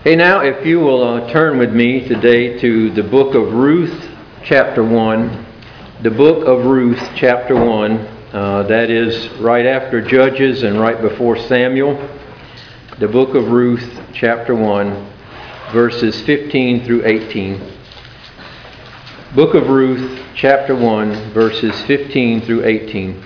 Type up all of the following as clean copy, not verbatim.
Hey, now, if you will turn with me today to the book of Ruth, chapter 1. The book of Ruth, chapter 1. That is right after Judges and right before Samuel. The book of Ruth, chapter 1, verses 15 through 18. Book of Ruth, chapter 1, verses 15 through 18.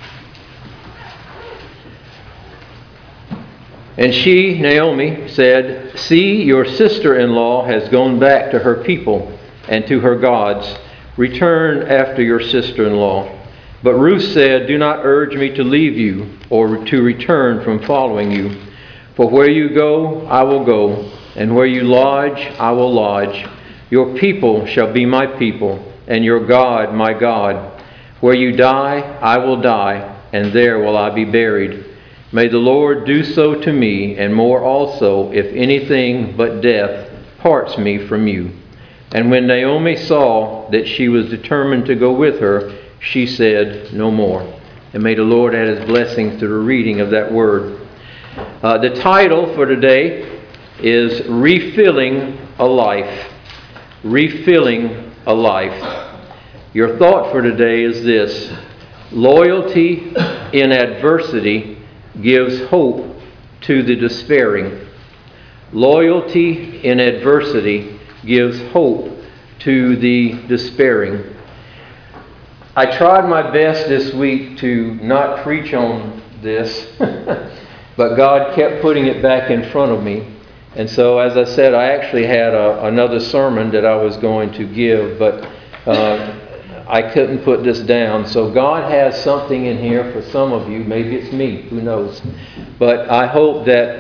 And she, Naomi, said, "See, your sister-in-law has gone back to her people and to her gods. Return after your sister-in-law." But Ruth said, "Do not urge me to leave you or to return from following you. For where you go, I will go, and where you lodge, I will lodge. Your people shall be my people, and your God my God. Where you die, I will die, and there will I be buried. May the Lord do so to me, and more also, if anything but death parts me from you." And when Naomi saw that she was determined to go with her, she said no more. And may the Lord add His blessings to the reading of that word. The title for today is Refilling a Life. Refilling a Life. Your thought for today is this: loyalty in adversity gives hope to the despairing. Loyalty in adversity gives hope to the despairing. I tried my best this week to not preach on this, but God kept putting it back in front of me. And so, as I said, I actually had another sermon that I was going to give, but I couldn't put this down. So God has something in here for some of you. Maybe it's me. Who knows? But I hope that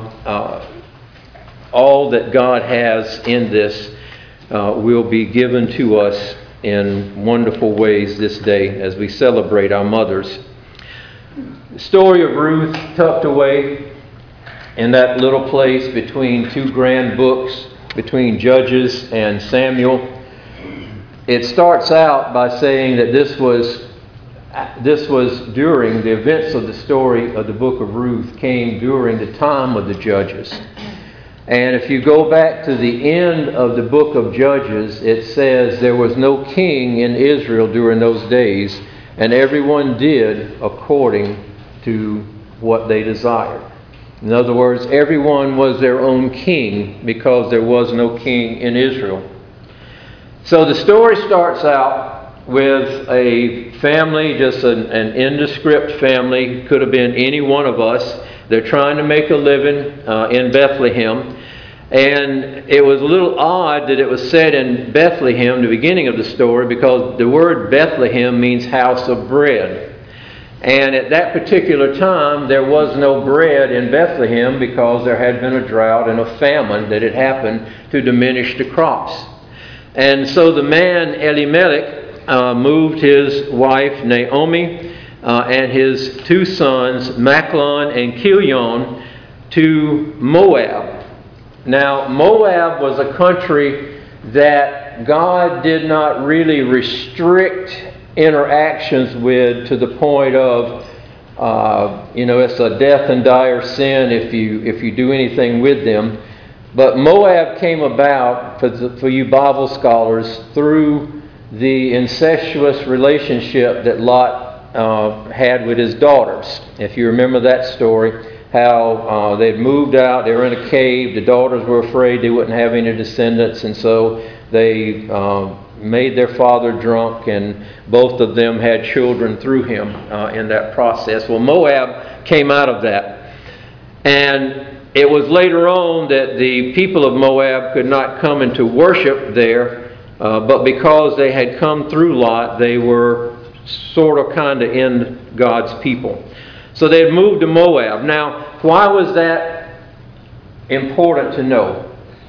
all that God has in this will be given to us in wonderful ways this day as we celebrate our mothers. The story of Ruth, tucked away in that little place between two grand books, between Judges and Samuel. It starts out by saying that this was during the events of the story of the book of Ruth came during the time of the Judges. And if you go back to the end of the book of Judges, it says there was no king in Israel during those days, and everyone did according to what they desired. In other words, everyone was their own king because there was no king in Israel. So the story starts out with a family, just an indescript family. Could have been any one of us. They're trying to make a living in Bethlehem. And it was a little odd that it was said in Bethlehem, the beginning of the story, because the word Bethlehem means house of bread. And at that particular time, there was no bread in Bethlehem because there had been a drought and a famine that had happened to diminish the crops. And so the man Elimelech moved his wife Naomi and his two sons Machlon and Chilion to Moab. Now, Moab was a country that God did not really restrict interactions with to the point of, it's a death and dire sin if you do anything with them. But Moab came about, for you Bible scholars, through the incestuous relationship that Lot had with his daughters. If you remember that story, how they'd moved out, they were in a cave, the daughters were afraid they wouldn't have any descendants, and so they made their father drunk, and both of them had children through him in that process. Well, Moab came out of that. And it was later on that the people of Moab could not come into worship there, but because they had come through Lot, they were sort of kind of in God's people. So they had moved to Moab. Now, why was that important to know?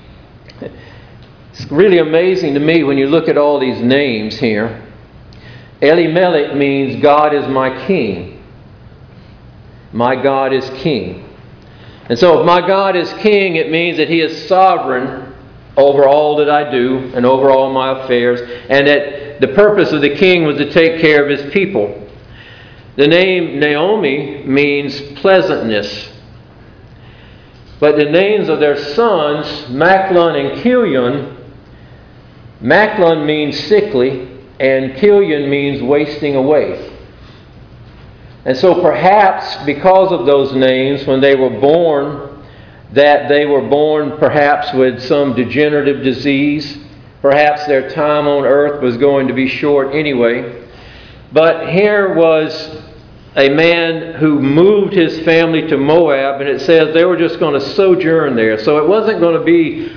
It's really amazing to me when you look at all these names here. Elimelech means God is my king. My God is king. And so if my God is king, it means that He is sovereign over all that I do and over all my affairs, and that the purpose of the king was to take care of His people. The name Naomi means pleasantness. But the names of their sons, Machlon and Chilion, Machlon means sickly, and Chilion means wasting away. And so perhaps because of those names, when they were born, that they were born perhaps with some degenerative disease. Perhaps their time on earth was going to be short anyway. But here was a man who moved his family to Moab, and it says they were just going to sojourn there. So it wasn't going to be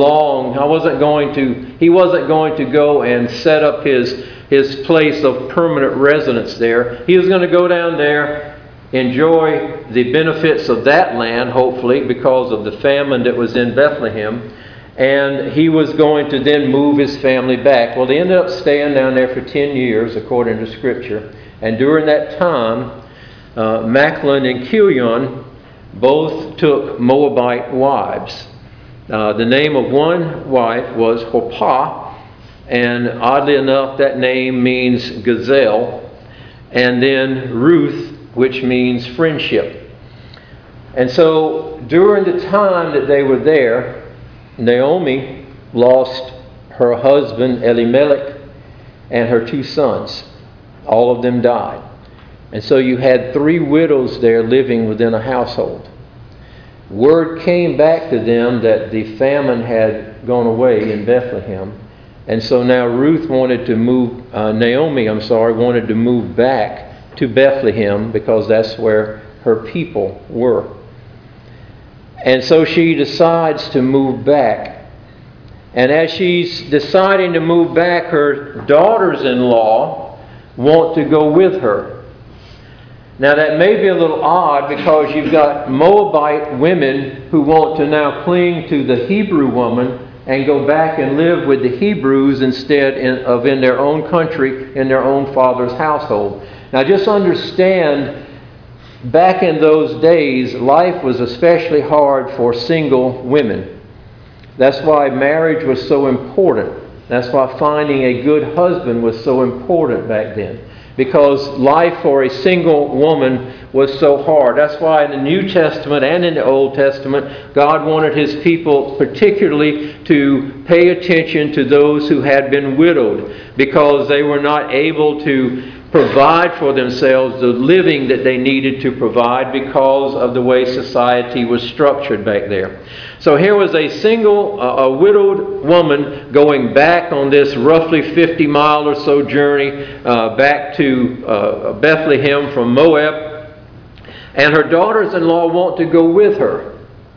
he wasn't going to go and set up his place of permanent residence there. He was going to go down there, enjoy the benefits of that land, hopefully, because of the famine that was in Bethlehem. And he was going to then move his family back. Well, they ended up staying down there for 10 years, according to Scripture. And during that time, Machlon and Chilion both took Moabite wives. The name of one wife was Orpah, and oddly enough, that name means gazelle. And then Ruth, which means friendship. And so during the time that they were there, Naomi lost her husband Elimelech and her 2 sons. All of them died. And so you had 3 widows there living within a household. Word came back to them that the famine had gone away in Bethlehem. And so now Naomi wanted to move back to Bethlehem because that's where her people were. And so she decides to move back. And as she's deciding to move back, her daughters-in-law want to go with her. Now that may be a little odd because you've got Moabite women who want to now cling to the Hebrew woman and go back and live with the Hebrews instead of in their own country, in their own father's household. Now just understand, back in those days, life was especially hard for single women. That's why marriage was so important. That's why finding a good husband was so important back then. Because life for a single woman was so hard. That's why in the New Testament and in the Old Testament, God wanted His people particularly to pay attention to those who had been widowed, because they were not able to provide for themselves the living that they needed to provide because of the way society was structured back there. So here was a widowed woman going back on this roughly 50-mile or so journey back to Bethlehem from Moab, and her daughters-in-law want to go with her.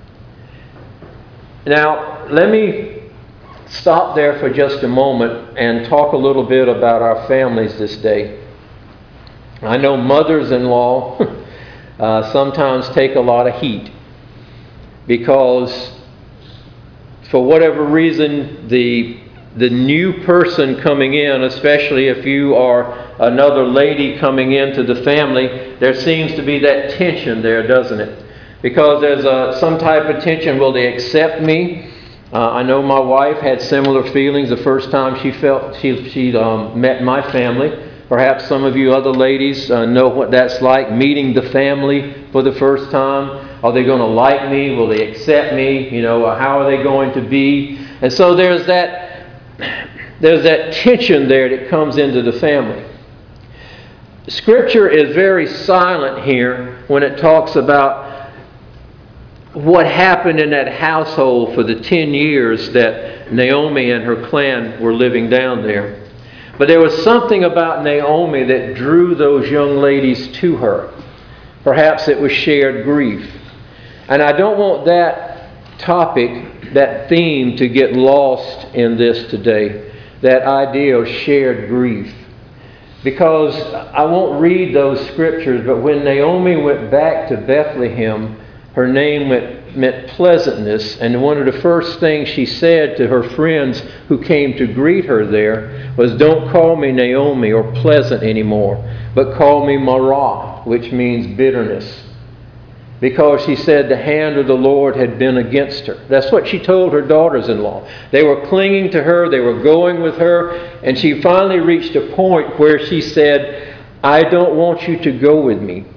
Now, let me stop there for just a moment and talk a little bit about our families this day. I know mothers-in-law sometimes take a lot of heat because for whatever reason the new person coming in, especially if you are another lady coming into the family, there seems to be that tension there, doesn't it? Because there's some type of tension. Will they accept me? I know my wife had similar feelings the first time she met my family. Perhaps some of you other ladies know what that's like, meeting the family for the first time. Are they going to like me? Will they accept me? How are they going to be? And so there's that tension there that comes into the family. Scripture is very silent here when it talks about what happened in that household for the 10 years that Naomi and her clan were living down there. But there was something about Naomi that drew those young ladies to her. Perhaps it was shared grief. And I don't want that topic, that theme, to get lost in this today. That idea of shared grief. Because I won't read those scriptures, but when Naomi went back to Bethlehem, her name meant pleasantness, and one of the first things she said to her friends who came to greet her there was, "Don't call me Naomi or pleasant anymore, but call me Marah," which means bitterness. Because she said the hand of the Lord had been against her. That's what she told her daughters-in-law. They were clinging to her, they were going with her, and she finally reached a point where she said, "I don't want you to go with me.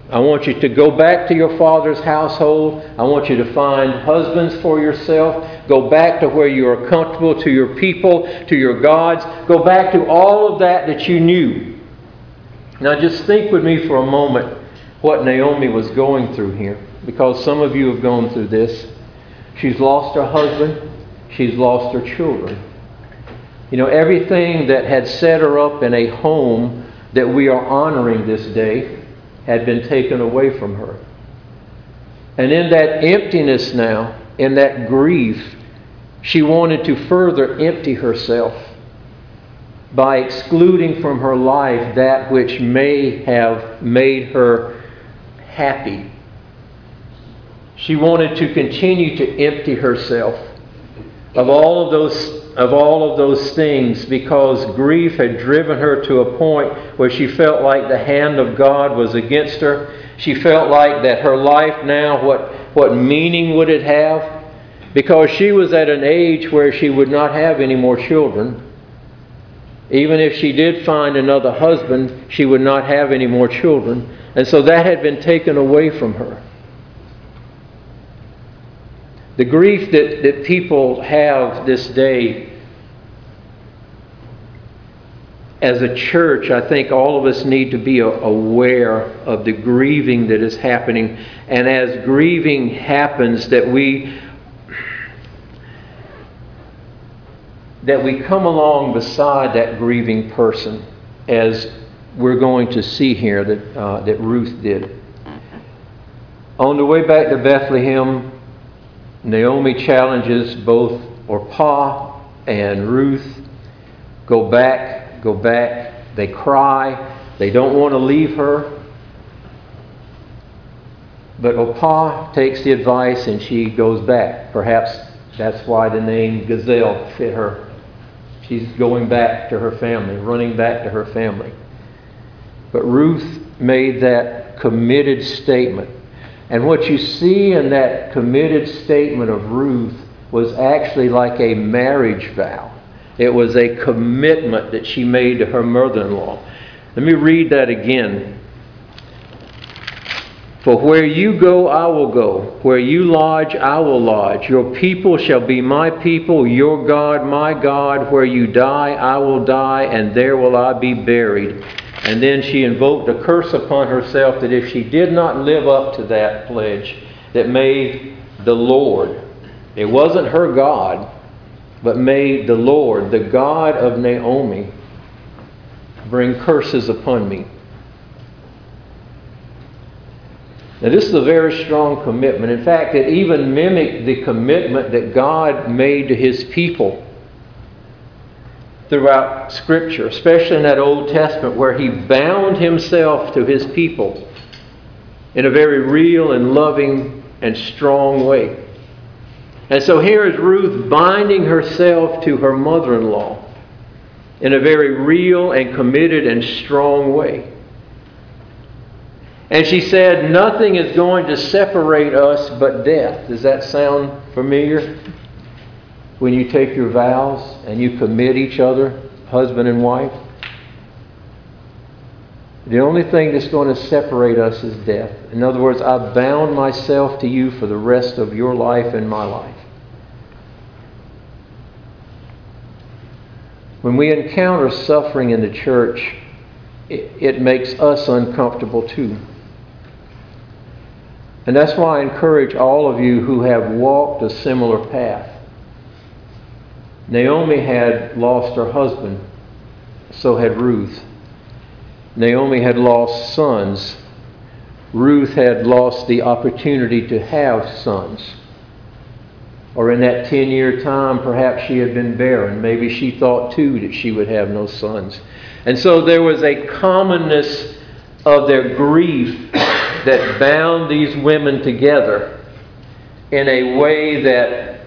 I want you to go back to your father's household. I want you to find husbands for yourself. Go back to where you are comfortable, to your people, to your gods. Go back to all of that you knew. Now just think with me for a moment what Naomi was going through here, because some of you have gone through this. She's lost her husband. She's lost her children. You know, everything that had set her up in a home that we are honoring this day had been taken away from her. And in that emptiness now, in that grief, she wanted to further empty herself by excluding from her life that which may have made her happy. She wanted to continue to empty herself of all of those things, because grief had driven her to a point where she felt like the hand of God was against her. She felt like that her life now, what meaning would it have? Because she was at an age where she would not have any more children. Even if she did find another husband, she would not have any more children. And so that had been taken away from her. The grief that people have this day, as a church, I think all of us need to be aware of the grieving that is happening. And as grieving happens, that we come along beside that grieving person, as we're going to see here that Ruth did. On the way back to Bethlehem, Naomi challenges both Orpah and Ruth. Go back, go back. They cry. They don't want to leave her. But Orpah takes the advice and she goes back. Perhaps that's why the name Gazelle fit her. She's going back to her family, running back to her family. But Ruth made that committed statement. And what you see in that committed statement of Ruth was actually like a marriage vow. It was a commitment that she made to her mother-in-law. Let me read that again. For where you go, I will go. Where you lodge, I will lodge. Your people shall be my people, your God, my God. Where you die, I will die, and there will I be buried. And then she invoked a curse upon herself that if she did not live up to that pledge, that may the Lord, it wasn't her God, but may the Lord, the God of Naomi, bring curses upon me. Now this is a very strong commitment. In fact, it even mimicked the commitment that God made to His people throughout Scripture, especially in that Old Testament, where He bound Himself to His people in a very real and loving and strong way. And so here is Ruth binding herself to her mother-in-law in a very real and committed and strong way. And she said, nothing is going to separate us but death. Does that sound familiar? When you take your vows and you commit each other, husband and wife. The only thing that's going to separate us is death. In other words, I've bound myself to you for the rest of your life and my life. When we encounter suffering in the church, it makes us uncomfortable too. And that's why I encourage all of you who have walked a similar path. Naomi had lost her husband, so had Ruth. Naomi had lost sons. Ruth had lost the opportunity to have sons. Or in that 10-year time, perhaps she had been barren. Maybe she thought too that she would have no sons. And so there was a commonness of their grief that bound these women together in a way that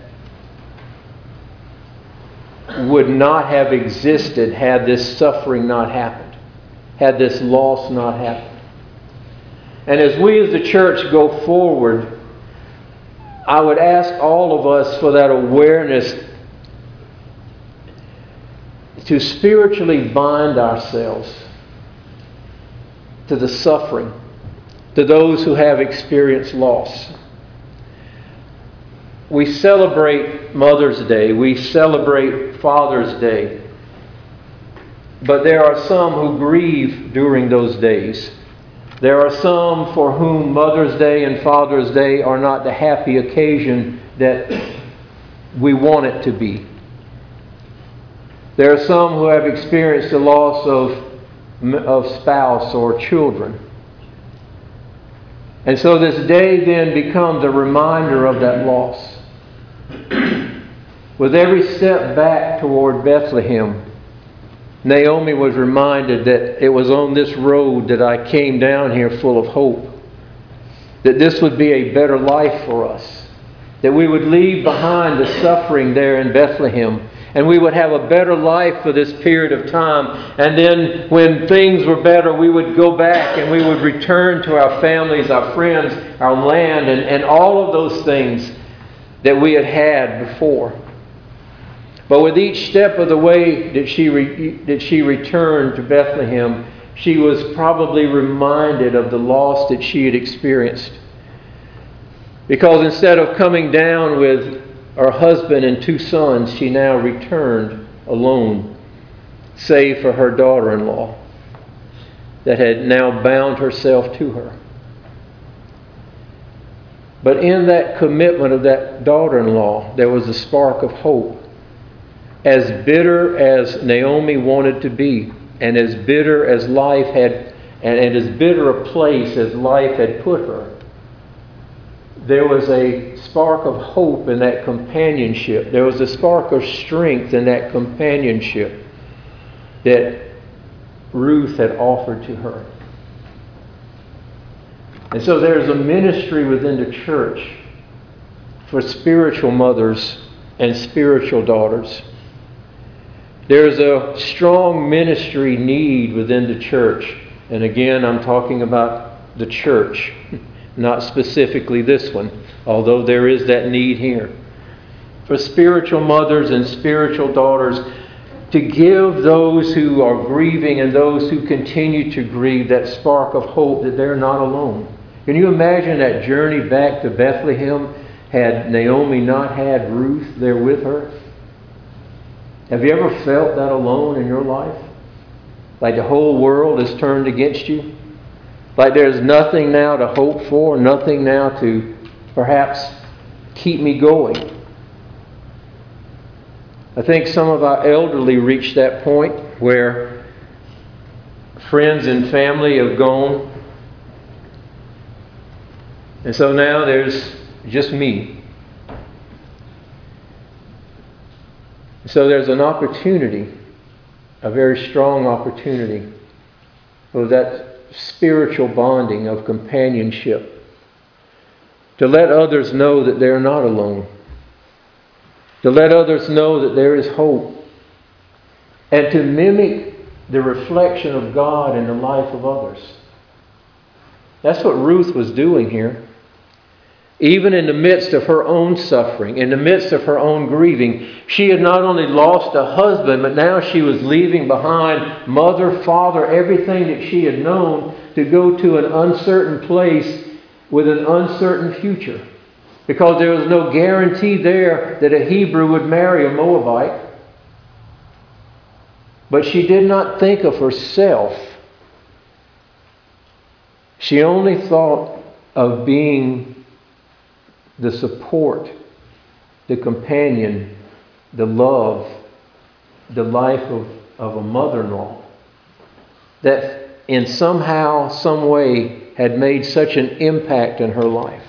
would not have existed had this suffering not happened, had this loss not happened. And as we as the church go forward, I would ask all of us for that awareness to spiritually bind ourselves to the suffering to those who have experienced loss. We celebrate Mother's Day. We celebrate Father's Day. But there are some who grieve during those days. There are some for whom Mother's Day and Father's Day are not the happy occasion that we want it to be. There are some who have experienced the loss of spouse or children. And so this day then becomes a reminder of that loss. With every step back toward Bethlehem, Naomi was reminded that it was on this road that I came down here full of hope. That this would be a better life for us. That we would leave behind the suffering there in Bethlehem. And we would have a better life for this period of time. And then when things were better, we would go back and we would return to our families, our friends, our land, and all of those things that we had had before. But with each step of the way that she returned to Bethlehem, she was probably reminded of the loss that she had experienced. Because instead of coming down with her husband and 2 sons, she now returned alone, save for her daughter-in-law that had now bound herself to her. But in that commitment of that daughter-in-law, there was a spark of hope. As bitter as Naomi wanted to be, and as bitter as life had, and as bitter a place as life had put her, there was a spark of hope in that companionship. There was a spark of strength in that companionship that Ruth had offered to her. And so there's a ministry within the church for spiritual mothers and spiritual daughters. There's a strong ministry need within the church. And again, I'm talking about the church, not specifically this one, although there is that need here. For spiritual mothers and spiritual daughters to give those who are grieving and those who continue to grieve that spark of hope that they're not alone. Can you imagine that journey back to Bethlehem had Naomi not had Ruth there with her? Have you ever felt that alone in your life? Like the whole world is turned against you? Like there's nothing now to hope for, nothing now to perhaps keep me going. I think some of our elderly reached that point where friends and family have gone. And so now there's just me. So there's an opportunity, a very strong opportunity for that spiritual bonding of companionship. To let others know that they're not alone. To let others know that there is hope. And to mimic the reflection of God in the life of others. That's what Ruth was doing here. Even in the midst of her own suffering, in the midst of her own grieving, she had not only lost a husband, but now she was leaving behind mother, father, everything that she had known to go to an uncertain place with an uncertain future. Because there was no guarantee there that a Hebrew would marry a Moabite. But she did not think of herself. She only thought of being the support, the companion, the love, the life of a mother-in-law that in somehow, some way had made such an impact in her life.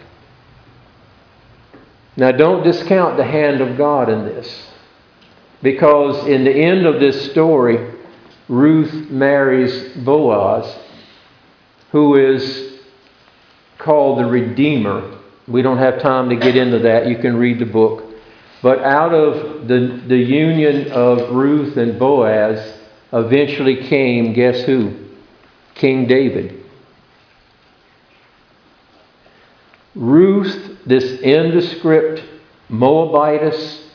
Now don't discount the hand of God in this, because in the end of this story, Ruth marries Boaz, who is called the Redeemer. We don't have time to get into that. You can read the book. But out of the union of Ruth and Boaz eventually came, guess who? King David. Ruth, this indescript Moabitess,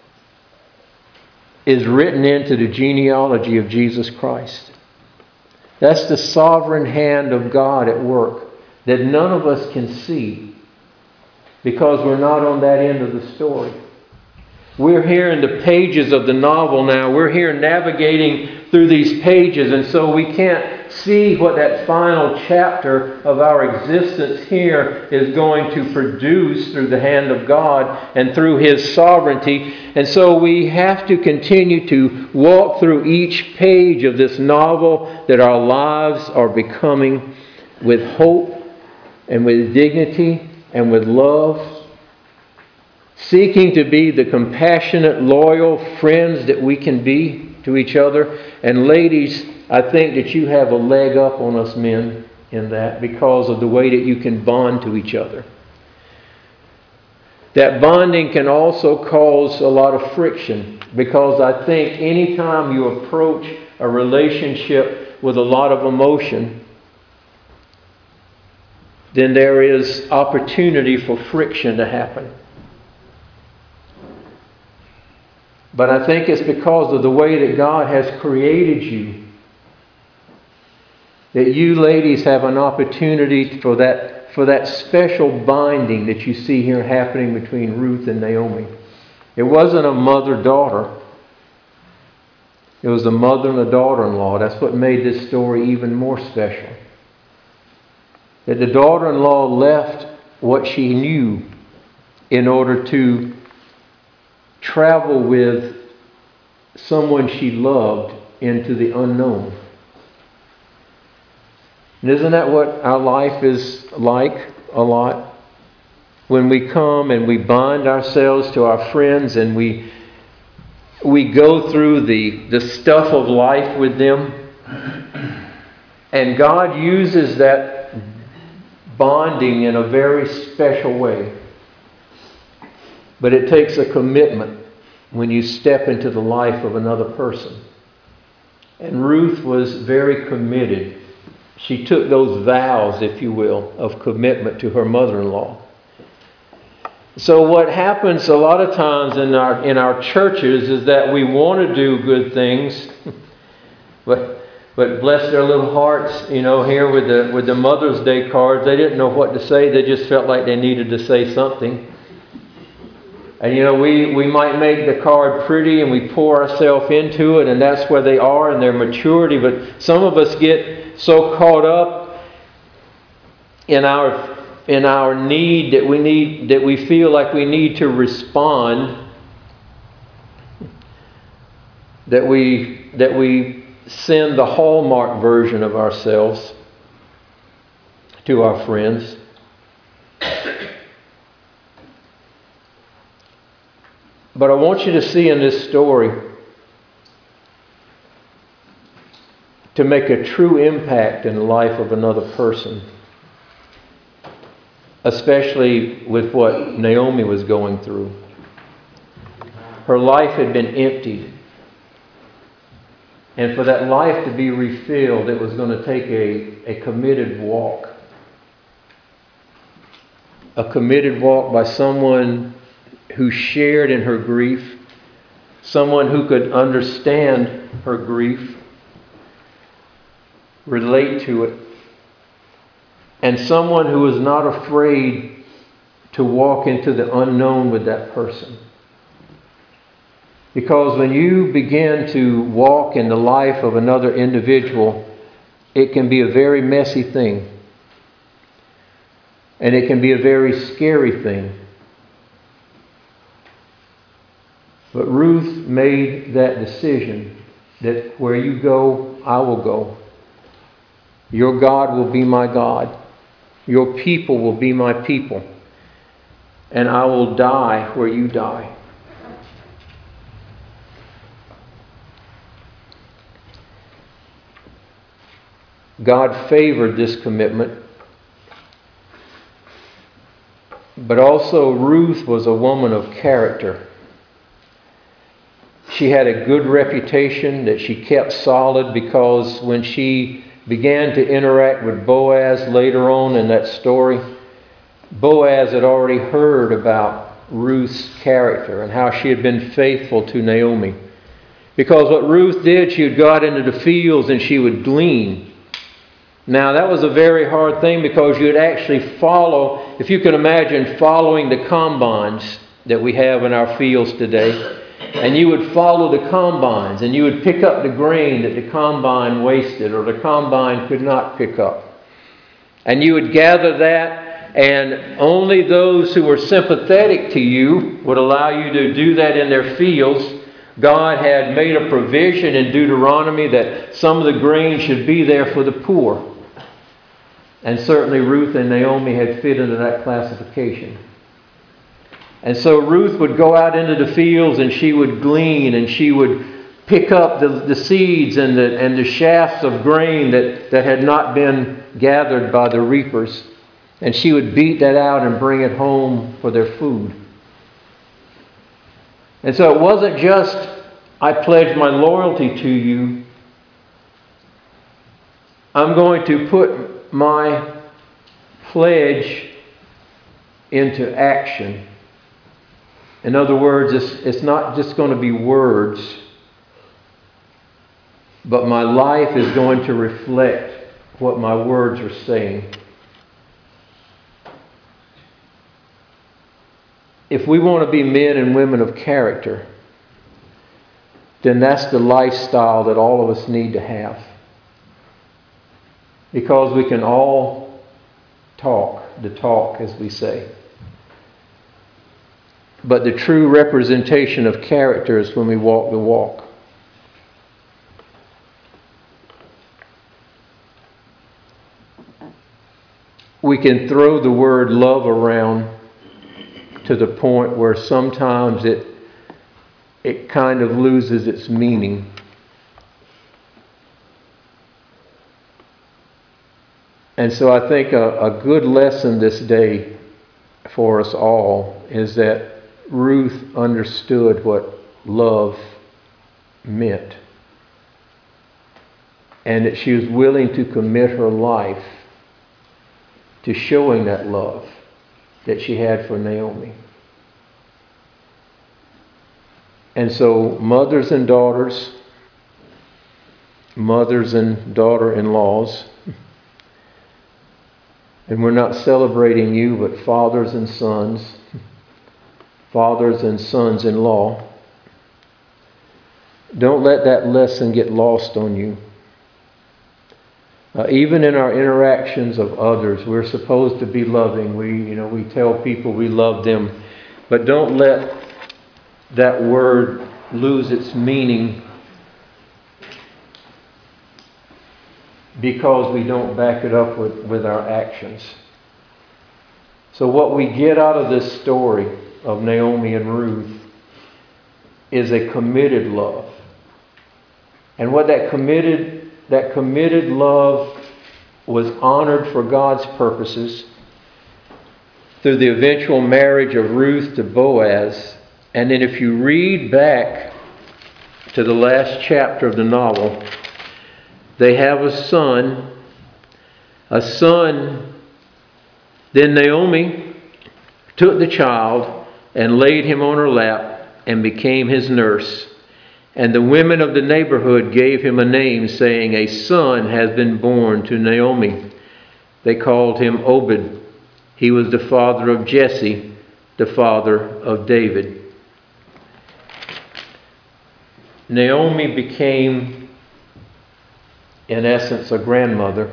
is written into the genealogy of Jesus Christ. That's the sovereign hand of God at work that none of us can see because we're not on that end of the story. We're here in the pages of the novel now. We're here navigating through these pages, and so we can't see what that final chapter of our existence here is going to produce through the hand of God and through His sovereignty. And so we have to continue to walk through each page of this novel that our lives are becoming with hope and with dignity and with love, seeking to be the compassionate, loyal friends that we can be to each other. And ladies, I think that you have a leg up on us men in that because of the way that you can bond to each other. That bonding can also cause a lot of friction because I think anytime you approach a relationship with a lot of emotion, then there is opportunity for friction to happen. But I think it's because of the way that God has created you that you ladies have an opportunity for that special binding that you see here happening between Ruth and Naomi. It wasn't a mother-daughter. It was a mother and a daughter-in-law. That's what made this story even more special. That the daughter-in-law left what she knew in order to travel with someone she loved into the unknown. And isn't that what our life is like a lot? When we come and we bind ourselves to our friends and we go through the stuff of life with them, and God uses that bonding in a very special way. But it takes a commitment when you step into the life of another person. And Ruth was very committed. She took those vows, if you will, of commitment to her mother-in-law. So what happens a lot of times in our churches is that we want to do good things, but bless their little hearts, here with the Mother's Day cards, they didn't know what to say. They just felt like they needed to say something. And we might make the card pretty and we pour ourselves into it, and that's where they are in their maturity. But some of us get so caught up in our need that we feel like we need to respond, that we send the Hallmark version of ourselves to our friends. But I want you to see in this story, to make a true impact in the life of another person, especially with what Naomi was going through. Her life had been emptied. And for that life to be refilled, it was going to take a committed walk. A committed walk by someone who shared in her grief, someone who could understand her grief, relate to it, and someone who was not afraid to walk into the unknown with that person. Because when you begin to walk in the life of another individual, it can be a very messy thing. And it can be a very scary thing. But Ruth made that decision that where you go, I will go. Your God will be my God. Your people will be my people. And I will die where you die. God favored this commitment. But also Ruth was a woman of character. She had a good reputation that she kept solid, because when she began to interact with Boaz later on in that story, Boaz had already heard about Ruth's character and how she had been faithful to Naomi. Because what Ruth did, she would go out into the fields and she would glean. Now, that was a very hard thing because you'd actually follow, if you can imagine following the combines that we have in our fields today, and you would follow the combines, and you would pick up the grain that the combine wasted or the combine could not pick up. And you would gather that, and only those who were sympathetic to you would allow you to do that in their fields. God had made a provision in Deuteronomy that some of the grain should be there for the poor. And certainly Ruth and Naomi had fit into that classification. And so Ruth would go out into the fields and she would glean and she would pick up the seeds and the shafts of grain that had not been gathered by the reapers. And she would beat that out and bring it home for their food. And so it wasn't just, I pledge my loyalty to you. I'm going to put my pledge into action. In other words, it's not just going to be words, but my life is going to reflect what my words are saying. If we want to be men and women of character, then that's the lifestyle that all of us need to have. Because we can all talk the talk, as we say. But the true representation of character is when we walk the walk. We can throw the word love around to the point where sometimes it kind of loses its meaning. And so I think a good lesson this day for us all is that Ruth understood what love meant. And that she was willing to commit her life to showing that love that she had for Naomi. And so mothers and daughters, mothers and daughter-in-laws, and we're not celebrating you, but fathers and sons, fathers and sons-in-law, don't let that lesson get lost on you. Even in our interactions of others, we're supposed to be loving. We tell people we love them, but don't let that word lose its meaning because we don't back it up with our actions. So what we get out of this story of Naomi and Ruth is a committed love. And what that committed love was honored for God's purposes through the eventual marriage of Ruth to Boaz. And then if you read back to the last chapter of the novel, they have a son. Then Naomi took the child and laid him on her lap and became his nurse. And the women of the neighborhood gave him a name, saying, "A son has been born to Naomi." They called him Obed. He was the father of Jesse, the father of David. Naomi became, in essence, a grandmother.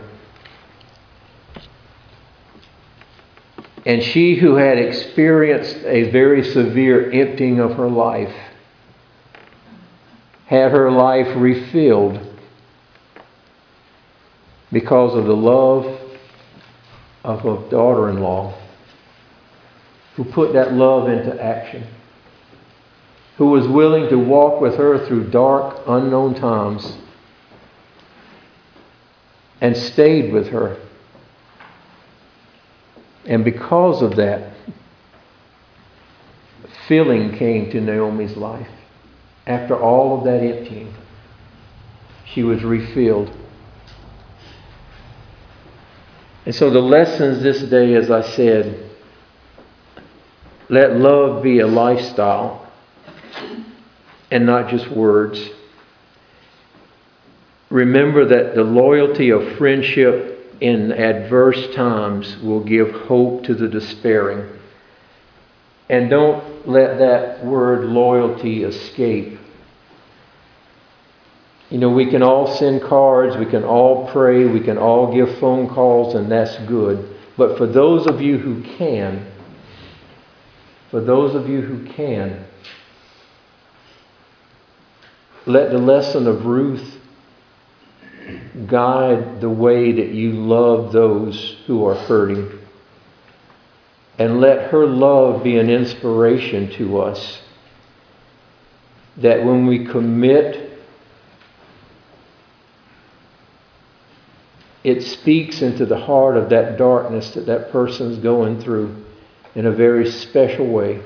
And she who had experienced a very severe emptying of her life had her life refilled because of the love of a daughter-in-law who put that love into action, who was willing to walk with her through dark, unknown times and stayed with her. And because of that, filling came to Naomi's life. After all of that emptying, she was refilled. And so the lessons this day, as I said, let love be a lifestyle and not just words. Remember that the loyalty of friendship in adverse times will give hope to the despairing. And don't let that word loyalty escape. You know, we can all send cards, we can all pray, we can all give phone calls, and that's good. But for those of you who can, let the lesson of Ruth guide the way that you love those who are hurting. And let her love be an inspiration to us that when we commit, it speaks into the heart of that darkness that that person's going through in a very special way.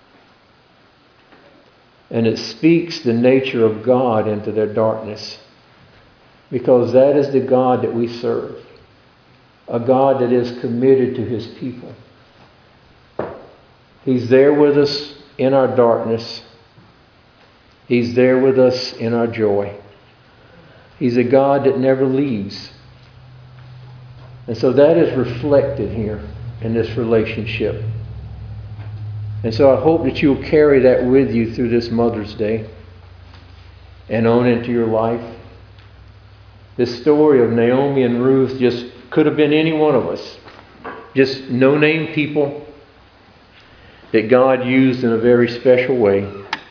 And it speaks the nature of God into their darkness. Because that is the God that we serve. A God that is committed to His people. He's there with us in our darkness. He's there with us in our joy. He's a God that never leaves. And so that is reflected here in this relationship. And so I hope that you'll carry that with you through this Mother's Day and on into your life. This story of Naomi and Ruth just could have been any one of us. Just no-name people that God used in a very special way.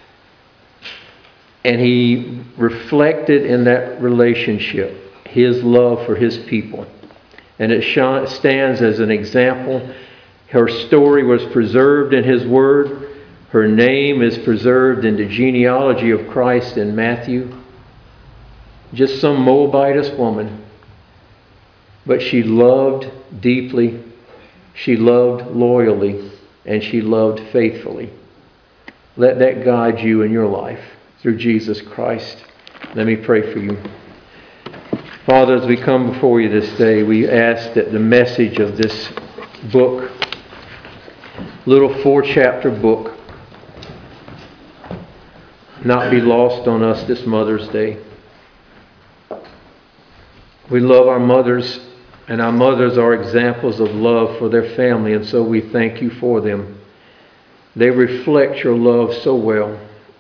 And He reflected in that relationship His love for His people. And it stands as an example. Her story was preserved in His Word. Her name is preserved in the genealogy of Christ in Matthew. Just some Moabitess woman. But she loved deeply. She loved loyally. And she loved faithfully. Let that guide you in your life through Jesus Christ. Let me pray for you. Father, as we come before you this day, we ask that the message of this book, little 4-chapter book, not be lost on us this Mother's Day. We love our mothers, and our mothers are examples of love for their family, and so we thank you for them. They reflect your love so well.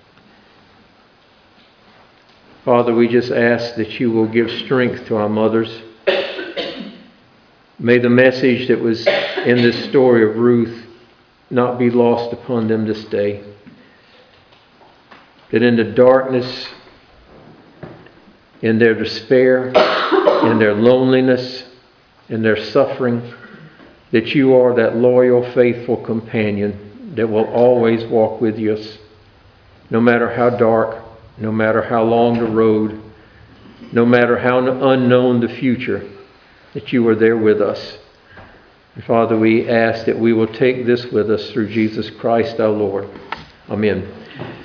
Father, we just ask that you will give strength to our mothers. May the message that was in this story of Ruth not be lost upon them this day. That in the darkness, in their despair, in their loneliness, in their suffering, that you are that loyal, faithful companion that will always walk with us, no matter how dark, no matter how long the road, no matter how unknown the future, that you are there with us. And Father, we ask that we will take this with us through Jesus Christ our Lord. Amen.